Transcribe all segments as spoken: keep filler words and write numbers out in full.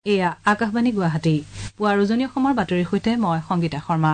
এয়া আকাশবাণী গুৱাহাটী পুৱা উজনি অসমৰ বাতৰিৰ সৈতে মই সংগীতা শৰ্মা।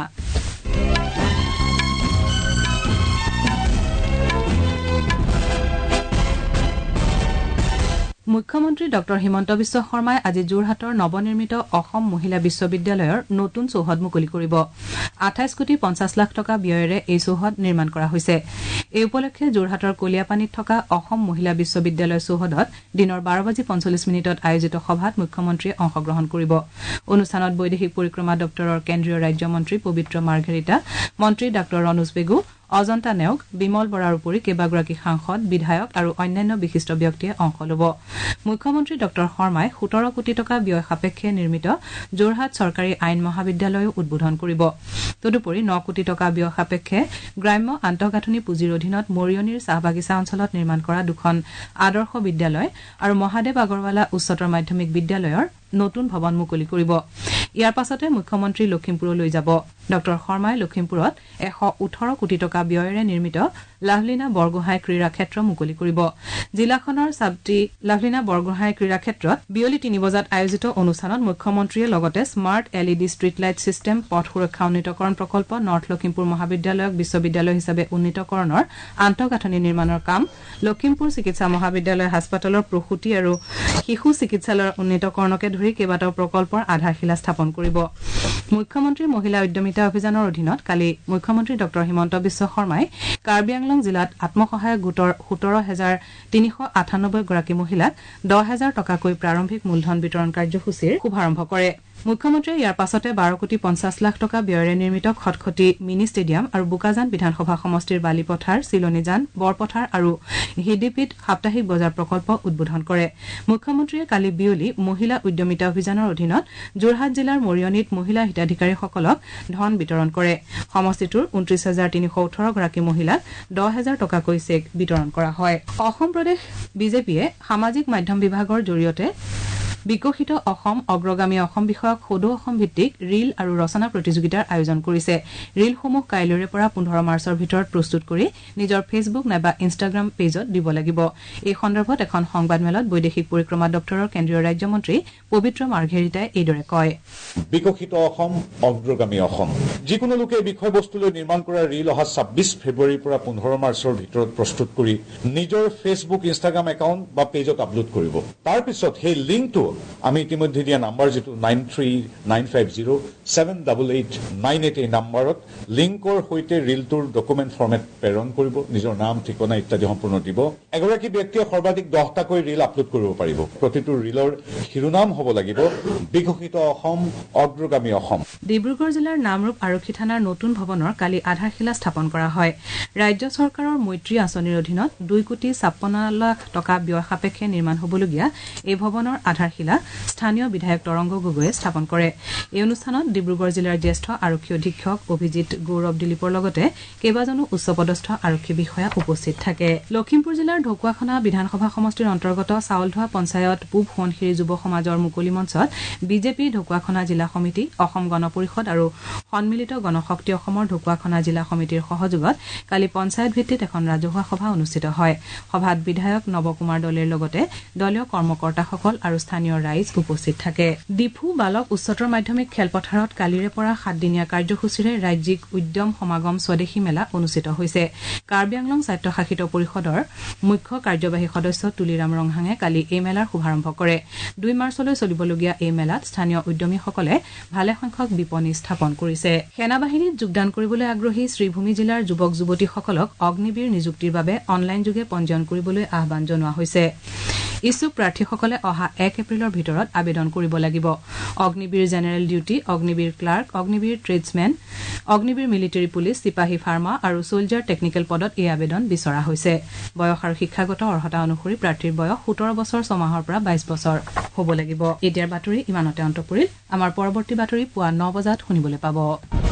মুখ্যমন্ত্ৰী ডক্টৰ হিমন্ত বিশ্ব শৰ্মাই আজি যোৰহাটৰ নৱনিৰ্মিত অসম মহিলা বিশ্ববিদ্যালয়ৰ নতুন চৌহদ মুকলি কৰিব। আঠাইশ কোটি পঞ্চাছ লাখ টকা ব্যয়েৰে এই চৌহদ নিৰ্মাণ কৰা হৈছে। এই উপলক্ষে যোৰহাটৰ কলিয়াপানীত থকা অসম মহিলা বিশ্ববিদ্যালয় চৌহদত দিনৰ বাৰ বাজি পঞ্চল্লিছ মিনিটত আয়োজিত সভাত মুখ্যমন্ত্ৰীয়ে অংশগ্ৰহণ কৰিব। অনুষ্ঠানত বৈদেশিক পৰিক্ৰমা দপ্তৰৰ কেন্দ্ৰীয় ৰাজ্যমন্ত্ৰী পবিত্ৰ মাৰ্ঘেৰিটা, মন্ত্ৰী ডাঃ ৰণোজ পেগু, অজন্তা নেওগ, বিমল বৰাৰ উপৰি কেইবাগৰাকী সাংসদ, বিধায়ক আৰু অন্যান্য বিশিষ্ট ব্যক্তিয়ে অংশ ল'ব। মুখ্যমন্ত্ৰী ডক্টৰ শৰ্মাই সোতৰ কোটি টকা ব্যয় সাপেক্ষে নিৰ্মিত যোৰহাট চৰকাৰী আইন মহাবিদ্যালয়ো উদ্বোধন কৰিব। তদুপৰি ন কোটি টকা ব্যয় সাপেক্ষে গ্ৰাম্য আন্তঃগাঁথনি পুঁজিৰ অধীনত মৰিয়নিৰ চাহবাগিচা অঞ্চলত নিৰ্মাণ কৰা দুখন আদৰ্শ বিদ্যালয় আৰু মহাদেৱ আগৰৱালা উচ্চতৰ মাধ্যমিক বিদ্যালয়ৰ নতুন ভৱন মুকলি কৰিব। ইয়াৰ পাছতে মুখ্যমন্ত্ৰী লখিমপুৰলৈ যাব। ডক্টৰ শৰ্মাই লখিমপুৰত এশ ওঠৰ কোটি টকা ব্যয়েৰে নিৰ্মিত লাভলীনা বৰগোহাঁই ক্ৰীড়া ক্ষেত্ৰ মুকলি কৰিব। জিলাখনৰ চাবটি লাভলীনা বৰগোহাঁই ক্ৰীড়া ক্ষেত্ৰত বিয়লি তিনি বজাত আয়োজিত অনুষ্ঠানত মুখ্যমন্ত্ৰীয়ে লগতে smart L E D street light system, পথ সুৰক্ষা উন্নীতকৰণ প্ৰকল্প, নৰ্থ লখিমপুৰ মহাবিদ্যালয়ক বিশ্ববিদ্যালয় হিচাপে উন্নীতকৰণৰ আন্তঃগাঁথনি নিৰ্মাণৰ কাম, লখিমপুৰ চিকিৎসা মহাবিদ্যালয় হাস্পতালৰ প্ৰসূতি আৰু শিশু চিকিৎসালয়ৰ উন্নীতকৰণকে ধৰি কেইবাটাও প্ৰকল্পৰ আধাৰশিলা স্থাপন কৰিব। মুখ্যমন্ত্ৰী মহিলা উদ্যমিতা অভিযানৰ অধীনত কালি মুখ্যমন্ত্ৰী ডক্টৰ হিমন্ত বিশ্ব শৰ্মাই কাৰ্বি আংলং জিলাত আত্মসহায়ক গোটৰ সোতৰ হাজাৰ তিনিশ আঠানব্বৈ গৰাকী মহিলাক দহ হাজাৰ টকাকৈ প্ৰাৰম্ভিক মূলধন বিতৰণ কাৰ্যসূচীৰ শুভাৰম্ভ কৰে। মুখ্যমন্ত্ৰীয়ে ইয়াৰ পাছতে বাৰ কোটি পঞ্চাছ লাখ টকা ব্যয়েৰে নিৰ্মিত খটখটি মিনি ষ্টেডিয়াম আৰু বোকাজান বিধানসভা সমষ্টিৰ বালিপথাৰ, চিলনীজান, বৰপথাৰ আৰু হিডিপিত সাপ্তাহিক বজাৰ প্ৰকল্প উদ্বোধন কৰে। মুখ্যমন্ত্ৰীয়ে কালি বিয়লি মহিলা উদ্যমিতা অভিযানৰ অধীনত যোৰহাট জিলাৰ মৰিয়নিত মহিলা হিতাধিকাৰীসকলক ধন বিতৰণ কৰে। সমষ্টিটোৰ ঊনত্ৰিশ হাজাৰ তিনিশ ওঠৰ গৰাকী মহিলাক দহ হাজাৰ টকাকৈ চেক বিতৰণ কৰা হয়। অসম প্ৰদেশ বিজেপিয়ে সামাজিক মাধ্যম বিভাগৰ জৰিয়তে বিকশিত অসম অগ্ৰগামী অসম বিষয়ক সদৌ অসম ভিত্তিক ৰীল আৰু ৰচনা প্ৰতিযোগিতাৰ আয়োজন কৰিছে। ৰীলসমূহ কাইলৈৰে পৰা পোন্ধৰ মাৰ্চৰ ভিতৰত প্ৰস্তুত কৰি নিজৰ ফেচবুক নাইবা ইনষ্টাগ্ৰাম পেজত দিব লাগিব। এই সন্দৰ্ভত এখন সংবাদমেলত বৈদেশিক পৰিক্ৰমা দপ্তৰৰ কেন্দ্ৰীয় ৰাজ্যমন্ত্ৰী পবিত্ৰ মাৰ্ঘেৰিটাই এইদৰে কয়। বিকশিত অসম অগ্ৰগামী অসম যিকোনো লোকে বিষয়বস্তুলৈ নিৰ্মাণ কৰা ৰীল অহা ছাব্বিছ ফেব্ৰুৱাৰীৰ পৰা পোন্ধৰ মাৰ্চৰ ভিতৰত প্ৰস্তুত কৰি নিজৰ ফেচবুক, ইনষ্টাগ্ৰাম একাউণ্ট বা পেজত আপলোড কৰিব। তাৰ পিছত সেই লিংকটো আমি ইতিমধ্যে দিয়া নাম্বাৰ যিটো nine three nine five zero' seven double eight nine eight এই নাম্বাৰত লিংকৰ সৈতে ৰীলটোৰ ডকুমেণ্ট ফৰ্মেট প্ৰেৰণ কৰিব। নিজৰ নাম, ঠিকনা ইত্যাদি সম্পূৰ্ণ দিব। এগৰাকী ব্যক্তিয়ে সৰ্বাধিক দহটাকৈ ৰীল আপলোড কৰিব পাৰিব। প্ৰতিটো ৰীলৰ শিৰোনাম হ'ব লাগিব বিকশিত অসম অগ্ৰগামী অসম। ডিব্ৰুগড় জিলাৰ নামৰূপ আৰক্ষী থানাৰ নতুন ভৱনৰ কালি আধাৰশিলা স্থাপন কৰা হয়। ৰাজ্য চৰকাৰৰ মৈত্ৰী আঁচনিৰ অধীনত দুই কোটি ছাপন্ন লাখ টকা ব্যয় সাপেক্ষে নিৰ্মাণ হ'বলগীয়া এই ভৱনৰ আধাৰশিলা স্থানীয় বিধায়ক তৰংগ গগৈয়ে স্থাপন কৰে। এই অনুষ্ঠানত ডিব্ৰুগড় জিলাৰ জ্যেষ্ঠ আৰক্ষী অধীক্ষক অভিজিৎ গৌৰৱ দিলীপৰ লগতে কেইবাজনো উচ্চপদস্থ আৰক্ষী বিষয়া উপস্থিত থাকে। লখিমপুৰ জিলাৰ ঢকুৱাখনা বিধানসভা সমষ্টিৰ অন্তৰ্গত চাউলধোৱা পঞ্চায়ত পূব সোৱণশিৰি যুৱ সমাজৰ মুকলি মঞ্চত বিজেপি ঢকুৱাখনা জিলা সমিতি, অসম গণ পৰিষদ আৰু সন্মিলিত গণশক্তি অসমৰ ঢকুৱাখনা জিলা সমিতিৰ সহযোগত কালি পঞ্চায়ত ভিত্তিত এখন ৰাজহুৱা সভা অনুষ্ঠিত হয়। সভাত বিধায়ক নৱকুমাৰ দলেৰ লগতে দলীয় কৰ্মকৰ্তাসকল আৰু স্থানীয় ৰাইজ উপস্থিত থাকে। ডিফু বালক উচ্চতৰ মাধ্যমিক খেলপথাৰত কালিৰে পৰা সাতদিনীয়া কাৰ্যসূচীৰে ৰাজ্যিক উদ্যম সমাগম স্বদেশী মেলা অনুষ্ঠিত হৈছে। কাৰ্বি আংলং স্বায়ত্তশাসিত পৰিষদৰ মুখ্য কাৰ্যবাহী সদস্য তুলিৰাম ৰংহাঙে কালি এই মেলাৰ শুভাৰম্ভ কৰে। দুই মাৰ্চলৈ চলিবলগীয়া এই মেলাত স্থানীয় উদ্যমীসকলে ভালেসংখ্যক বিপণী স্থাপন কৰিছে। সেনাবাহিনীত যোগদান কৰিবলৈ আগ্ৰহী শ্ৰীভূমি জিলাৰ যুৱক যুৱতীসকলক অগ্নিবীৰ নিযুক্তিৰ বাবে অনলাইন যোগে পঞ্জীয়ন কৰিবলৈ আহ্বান জনোৱা হৈছে। ইচ্ছুক প্ৰাৰ্থীসকলে অহা এক এপ্ৰিলৰ ভিতৰত আবেদন কৰিব লাগিব। Agniveer general duty, Agniveer clerk, Agniveer tradesmen, Agniveer military police, চিপাহী ফাৰ্মা আৰু ছলজাৰ টেকনিকেল পদত এই আবেদন বিচৰা হৈছে। বয়স আৰু শিক্ষাগত অৰ্হতা অনুসৰি প্ৰাৰ্থীৰ বয়স সোতৰ বছৰ ছমাহৰ পৰা বাইছ বছৰ হ'ব লাগিব। এতিয়াৰ বাতৰি ইমানতে অন্ত পৰিল। আমাৰ পৰৱৰ্তী বাতৰি পুৱা ন বজাত শুনিবলৈ পাব।